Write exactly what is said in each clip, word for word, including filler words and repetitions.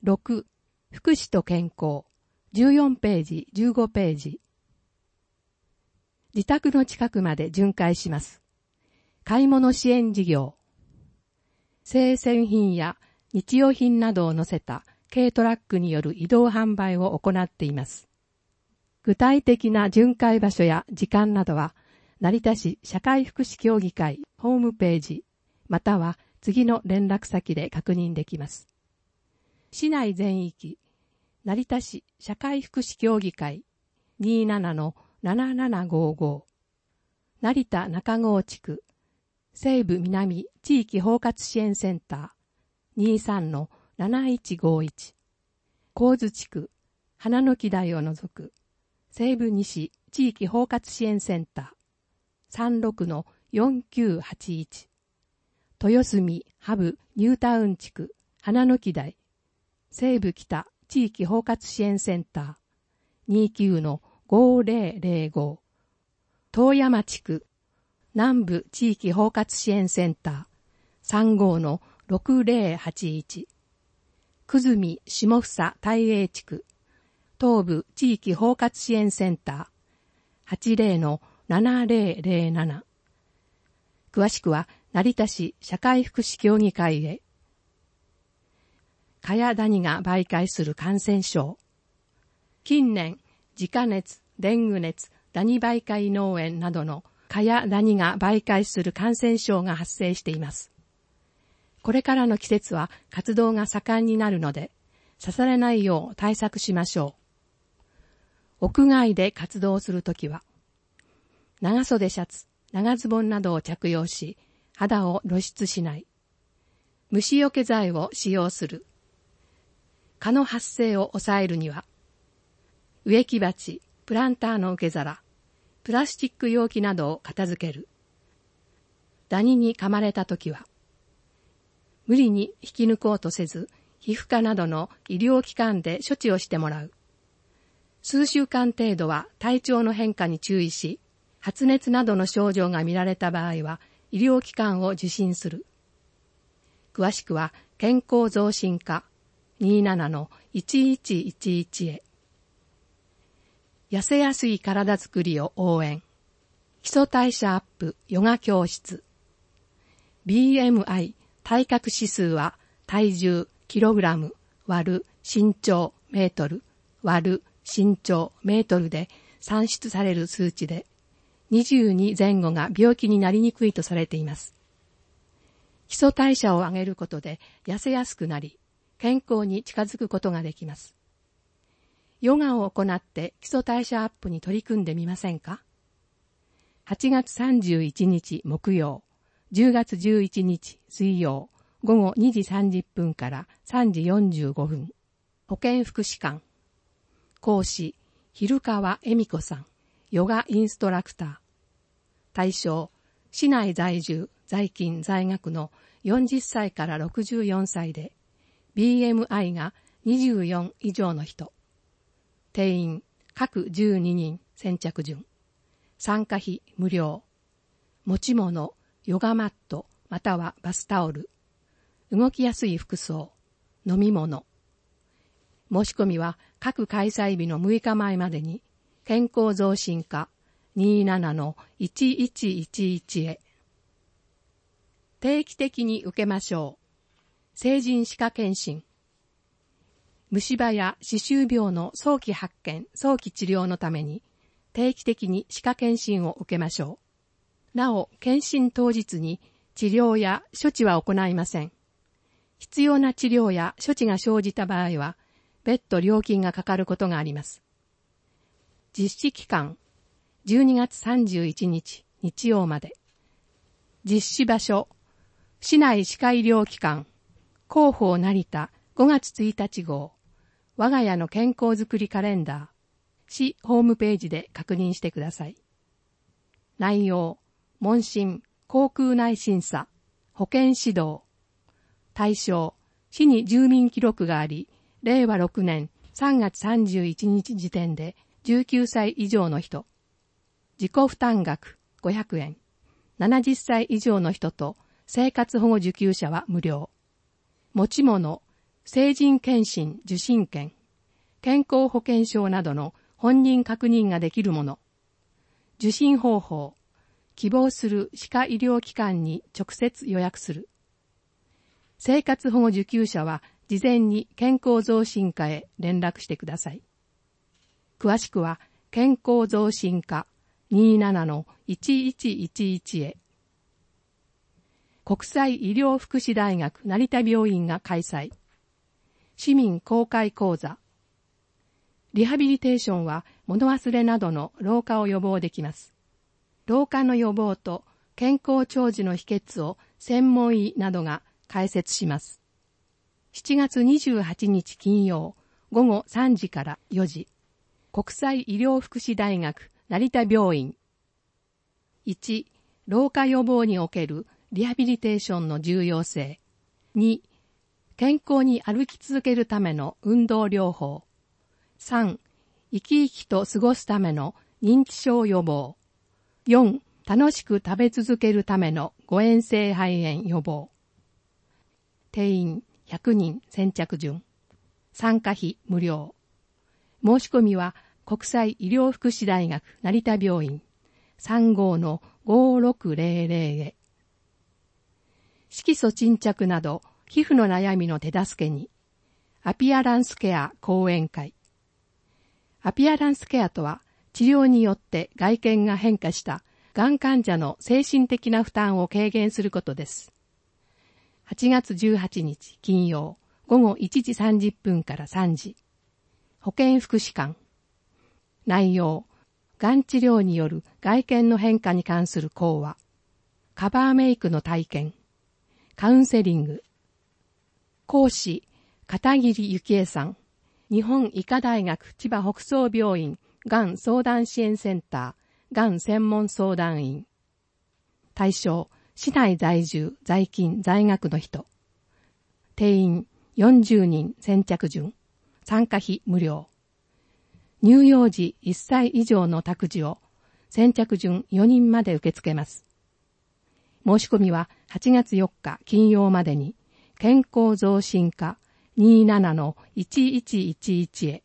ろく、福祉と健康、じゅうよんページ、じゅうごページ。自宅の近くまで巡回します。買い物支援事業。生鮮品や日用品などを乗せた軽トラックによる移動販売を行っています。具体的な巡回場所や時間などは、成田市社会福祉協議会ホームページ、または次の連絡先で確認できます。市内全域、成田市社会福祉協議会 にじゅうななのななななごご、成田中郷地区西部南地域包括支援センター にじゅうさんのなないちごいち、神津地区花の木台を除く西部西地域包括支援センター さんじゅうろくのよんきゅうはちいち、豊住ハブニュータウン地区花の木台西部北地域包括支援センター にじゅうきゅうのごぜろぜろご、遠山地区南部地域包括支援センター さんじゅうごのろくぜろはちいち、久住下房大栄地区東部地域包括支援センター はちじゅうのななぜろぜろなな。詳しくは成田市社会福祉協議会へ。蚊やダニが媒介する感染症。近年、自家熱、デング熱、ダニ媒介脳炎などの蚊やダニが媒介する感染症が発生しています。これからの季節は活動が盛んになるので、刺されないよう対策しましょう。屋外で活動するときは、長袖シャツ、長ズボンなどを着用し、肌を露出しない。虫除け剤を使用する。蚊の発生を抑えるには、植木鉢、プランターの受け皿、プラスチック容器などを片付ける。ダニに噛まれたときは、無理に引き抜こうとせず、皮膚科などの医療機関で処置をしてもらう。数週間程度は体調の変化に注意し、発熱などの症状が見られた場合は医療機関を受診する。詳しくは健康増進課 にじゅうななのいちいちいちいち へ。痩せやすい体づくりを応援。基礎代謝アップヨガ教室。ビーエムアイ 体格指数は体重キログラム割る身長メートル割る身長メートルで算出される数値で、にじゅうに前後が病気になりにくいとされています。基礎代謝を上げることで痩せやすくなり、健康に近づくことができます。ヨガを行って基礎代謝アップに取り組んでみませんか？はちがつさんじゅういちにち木曜、じゅうがつじゅういちにち水曜、午後にじさんじゅっぷんからさんじよんじゅうごふん。保健福祉館。講師、昼川恵美子さん。ヨガインストラクター。対象、市内在住、在勤、在学のよんじゅっさいからろくじゅうよんさいで、ビーエムアイ がにじゅうよん以上の人。定員、各じゅうににん、先着順。参加費無料。持ち物、ヨガマット、またはバスタオル。動きやすい服装、飲み物。申し込みは各開催日のむいかまえまでに、健康増進課 にじゅうななのいちいちいちいち へ。定期的に受けましょう。成人歯科検診。虫歯や歯周病の早期発見、早期治療のために、定期的に歯科検診を受けましょう。なお、検診当日に治療や処置は行いません。必要な治療や処置が生じた場合は、別途料金がかかることがあります。実施期間、じゅうにがつさんじゅういちにち日曜まで。実施場所、市内歯科医療機関、広報成田ごがつついたち号、我が家の健康づくりカレンダー、市ホームページで確認してください。内容、問診、口腔内審査、保健指導。対象、市に住民記録があり、れいわろくねんさんがつさんじゅういちにち時点でじゅうきゅうさい以上の人。自己負担額ごひゃくえん。ななじゅっさい以上の人と生活保護受給者は無料。持ち物、 成人検診受診券、健康保険証などの本人確認ができるもの、受診方法、希望する歯科医療機関に直接予約する。生活保護受給者は事前に健康増進課へ連絡してください。詳しくは健康増進課 にじゅうななのいちいちいちいち へ。国際医療福祉大学成田病院が開催。市民公開講座。リハビリテーションは物忘れなどの老化を予防できます。老化の予防と健康長寿の秘訣を専門医などが解説します。しちがつにじゅうはちにち金曜ごごさんじからよじ。国際医療福祉大学成田病院。いち. 老化予防におけるリハビリテーションの重要性。に. 健康に歩き続けるための運動療法。さん. 生き生きと過ごすための認知症予防。よん. 楽しく食べ続けるための誤嚥性肺炎予防。定員ひゃくにん先着順。参加費無料。申し込みは国際医療福祉大学成田病院 さんごのごろくぜろぜろ へ。色素沈着など皮膚の悩みの手助けにアピアランスケア講演会。アピアランスケアとは治療によって外見が変化したがん患者の精神的な負担を軽減することです。はちがつじゅうはちにち金曜ごごいちじさんじゅっぷんからさんじ。保健福祉館。内容、がん治療による外見の変化に関する講話。カバーメイクの体験。カウンセリング。講師、片桐幸恵さん。日本医科大学千葉北総病院がん相談支援センターがん専門相談員。対象、市内在住、在勤、在学の人。定員よんじゅうにん先着順。参加費無料。乳幼児いっさい以上の託児を先着順よにんまで受け付けます。申し込みははちがつよっか金曜までに健康増進課 にじゅうななのいちいちいちいち へ。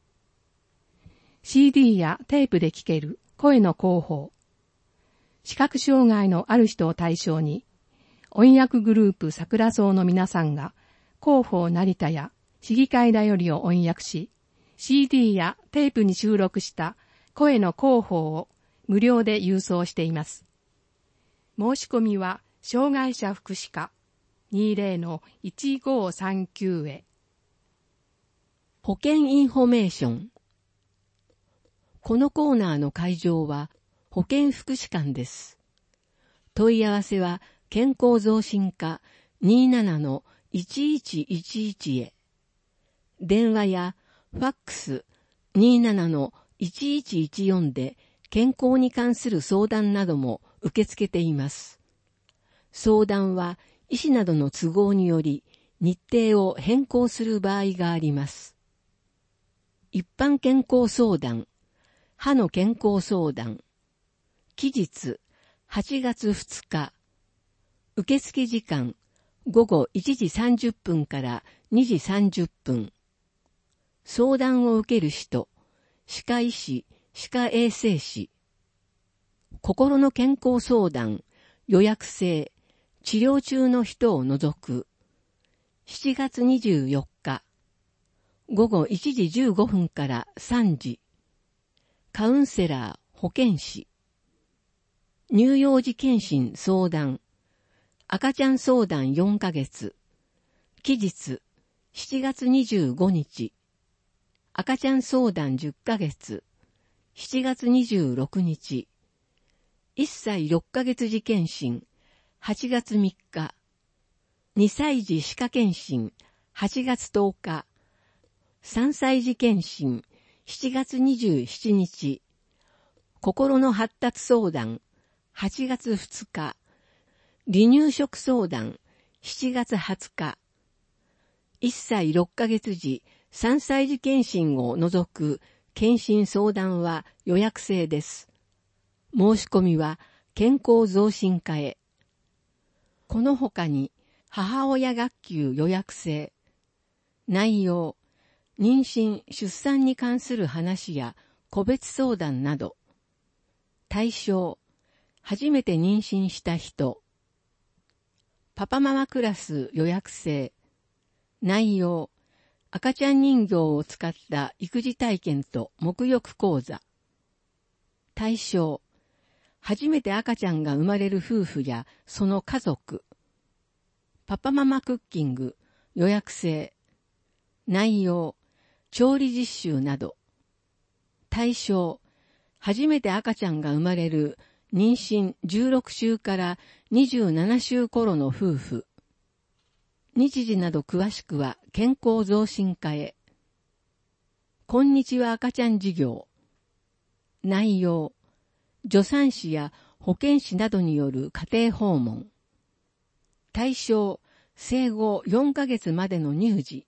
シーディー やテープで聞ける声の広報。視覚障害のある人を対象に、音訳グループ桜草の皆さんが広報成田や市議会だよりを音訳し、シーディー やテープに収録した声の広報を無料で郵送しています。申し込みは障害者福祉課 にじゅうのいちごさんきゅう へ。 保険インフォメーション。このコーナーの会場は保健福祉館です。問い合わせは健康増進課 にじゅうななのいちいちいちいち へ。電話やファックス にじゅうななのいちいちいちよん で健康に関する相談なども受け付けています。相談は医師などの都合により日程を変更する場合があります。一般健康相談、歯の健康相談、期日はちがつふつか、受付時間ごごいちじさんじゅっぷんからにじさんじゅっぷん。相談を受ける人、歯科医師、歯科衛生士。心の健康相談、予約制、治療中の人を除く。しちがつにじゅうよっか、ごごいちじじゅうごふんからさんじ。カウンセラー、保健師。乳幼児検診相談。赤ちゃん相談よんかげつ。期日、しちがつにじゅうごにち。赤ちゃん相談じゅっかげつ。しちがつにじゅうろくにち。いっさいろっかげつ児検診。はちがつみっか。にさい児歯科検診。はちがつとおか。さんさい児検診。しちがつにじゅうしちにち。心の発達相談。はちがつふつか。離乳食相談。しちがつはつか。いっさいろっかげつ児、さんさい児検診を除く検診相談は予約制です。申し込みは健康増進課へ。この他に母親学級予約制、 内容、妊娠・出産に関する話や個別相談など。対象、初めて妊娠した人。パパママクラス予約制。内容、赤ちゃん人形を使った育児体験と沐浴講座。対象、初めて赤ちゃんが生まれる夫婦やその家族。パパママクッキング予約制。内容、調理実習など。対象、初めて赤ちゃんが生まれる妊娠じゅうろく週からにじゅうなな週頃の夫婦。日時など詳しくは健康増進課へ。こんにちは赤ちゃん事業。内容、助産師や保健師などによる家庭訪問。対象、生後よんかげつまでの乳児。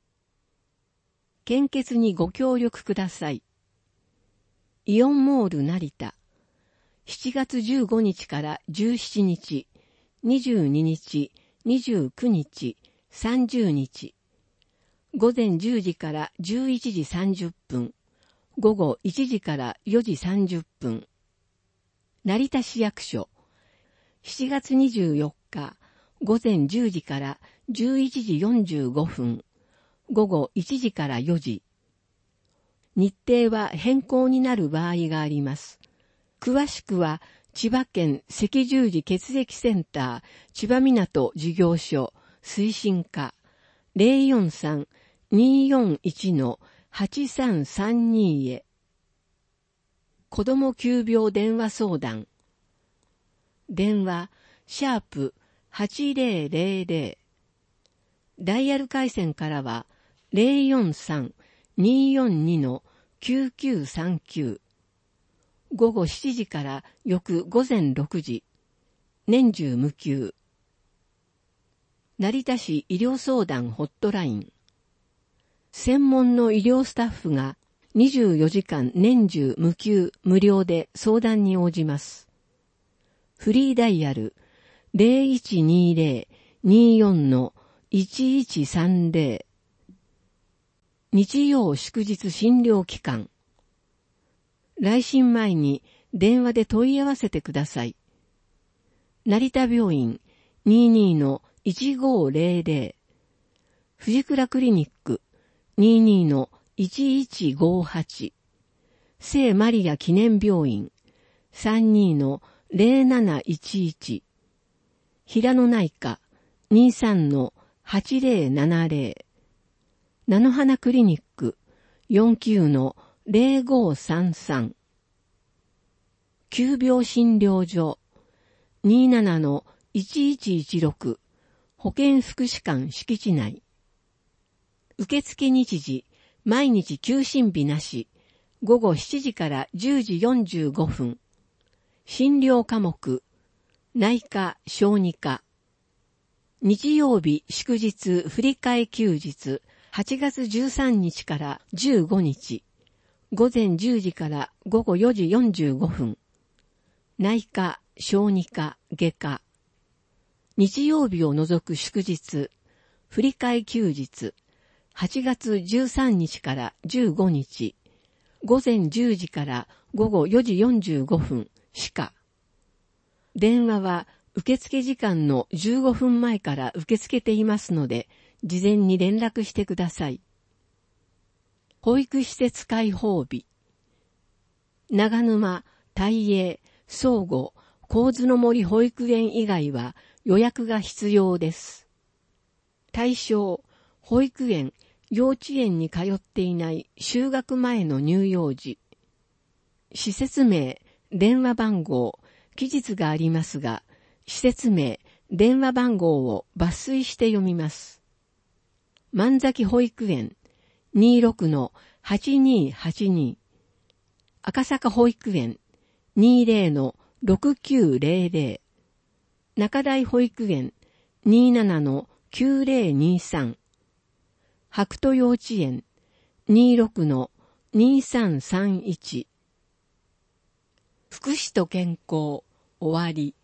献血にご協力ください。イオンモール成田。しちがつじゅうごにちからじゅうしちにち、にじゅうににち、にじゅうくにち、さんじゅうにち。午前じゅうじからじゅういちじさんじゅっぷん。午後いちじからよじさんじゅっぷん。成田市役所。しちがつにじゅうよっか、午前じゅうじからじゅういちじよんじゅうごふん。午後いちじからよじ。日程は変更になる場合があります。詳しくは、千葉県赤十字血液センター千葉港事業所推進課 ゼロよんさん にーよんいち はちさんさんに へ。子ども急病電話相談。電話、シャープはちぜろぜろぜろ。ダイヤル回線からは、ゼロよんさん にーよんに きゅうきゅうさんきゅう。午後しちじから翌午前ろくじ。年中無休。成田市医療相談ホットライン。専門の医療スタッフがにじゅうよじかん年中無休無料で相談に応じます。フリーダイヤル ゼロいちにゼロ にーよん いちいちさんゼロ。日曜祝日診療期間。来診前に電話で問い合わせてください。成田病院 にじゅうにのいちごゼロゼロ。藤倉クリニック にじゅうにのいちいちごはち。聖マリア記念病院 さんじゅうにのゼロなないちいち。平野内科 にじゅうさんのはちぜろななぜろ。菜の花クリニック よんじゅうきゅうのゼロごさんさん。急病診療所 にじゅうななのいちいちいちろく。保健福祉館敷地内。受付日時、毎日休診日なし、午後しちじからじゅうじよんじゅうごふん。診療科目、内科、小児科。日曜日、祝日、振り替え休日、はちがつじゅうさんにちからじゅうごにち。午前じゅうじから午後よじよんじゅうごふん。内科、小児科、外科。日曜日を除く祝日、振り替え休日、はちがつじゅうさんにちからじゅうごにち。午前じゅうじから午後よじよんじゅうごふん、歯科。電話は受付時間のじゅうごふんまえから受け付けていますので、事前に連絡してください。保育施設開放日。長沼、大英、相互、神津の森保育園以外は予約が必要です。対象、保育園、幼稚園に通っていない就学前の乳幼児。施設名、電話番号、期日がありますが、施設名、電話番号を抜粋して読みます。万崎保育園 にじゅうろくのはちにーはちに。赤坂保育園 にじゅうぜろのろくきゅうぜろぜろ。中台保育園 にじゅうななのきゅうぜろにさん。白兎幼稚園 にじゅうろくのにさんさんいち。福祉と健康終わり。